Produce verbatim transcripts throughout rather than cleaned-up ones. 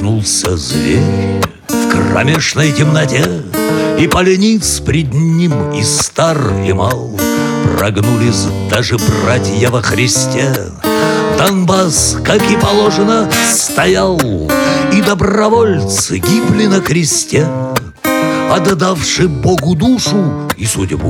Проснулся зверь в кромешной темноте, и полениц пред ним и стар, и мал. Прогнулись даже братья во Христе. Донбасс, как и положено, стоял, и добровольцы гибли на кресте, отдавши Богу душу и судьбу.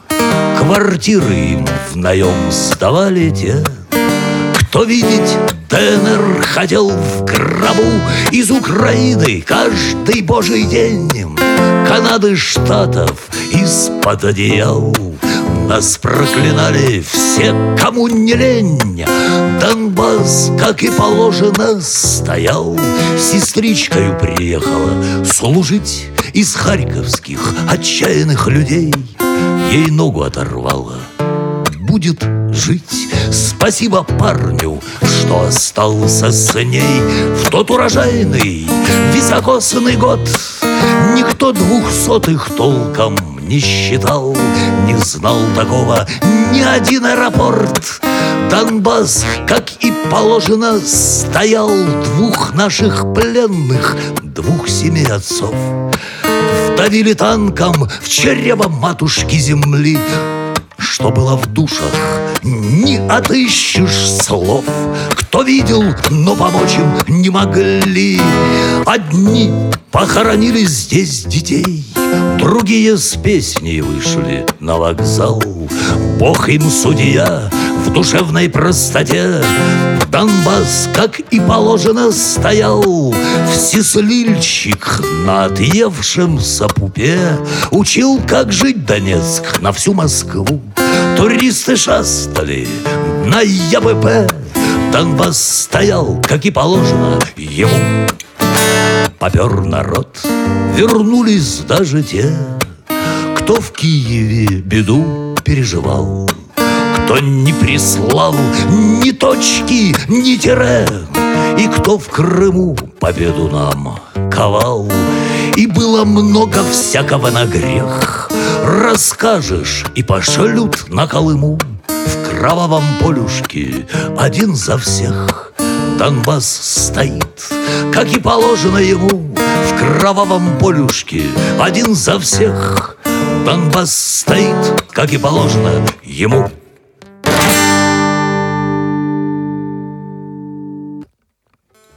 Квартиры им в наем сдавали те, кто видеть ДНР хотел в гробу. Из Украины каждый божий день, Канады, Штатов из-под одеял. Нас проклинали все, кому не лень. Донбасс, как и положено, стоял. Сестричкою приехала служить из харьковских отчаянных людей. Ей ногу оторвало, будет жить. Спасибо парню, что остался с ней. В тот урожайный високосный год никто двухсотых толком не считал. Не знал такого ни один аэропорт. Донбасс, как и положено, стоял. Двух наших пленных, двух семей отцов вдавили танком в чрево матушки земли. Что было в душах, не отыщешь слов. Кто видел, но помочь им не могли. Одни похоронили здесь детей, другие с песней вышли на вокзал. Бог им судья в душевной простоте. Донбасс, как и положено, стоял. Всеслильщик на отъевшемся пупе учил, как жить Донецк на всю Москву. Туристы шастали на ЯБП. Донбасс стоял, как и положено ему. Попер народ, вернулись даже те, кто в Киеве беду переживал, кто не прислал ни точки, ни тире, и кто в Крыму победу нам ковал. И было много всякого на грех. Расскажешь, и пошлют на Колыму. В кровавом полюшке один за всех Донбасс стоит, как и положено ему. В кровавом полюшке один за всех Донбасс стоит, как и положено ему.